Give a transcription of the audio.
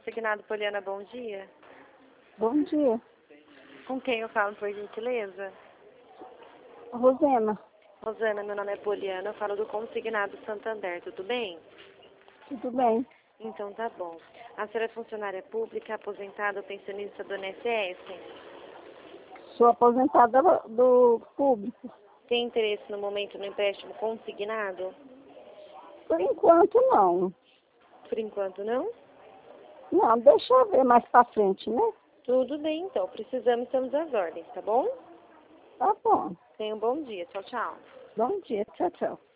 Consignado Poliana, bom dia. Bom dia. Com quem eu falo, por gentileza? Rosena, Rosana, meu nome é Poliana, eu falo do Consignado Santander, tudo bem? tudo bem? Então tá bom. A senhora é funcionária pública, aposentada ou pensionista do INSS? Sou aposentada do público. Tem interesse no momento no empréstimo consignado? Por enquanto, não. Por enquanto não? Não, deixa eu ver mais pra frente, né? Tudo bem então, precisamos, estamos às ordens, tá bom? Tá bom. Tenha um bom dia, tchau, tchau. Bom dia. Tchau, tchau.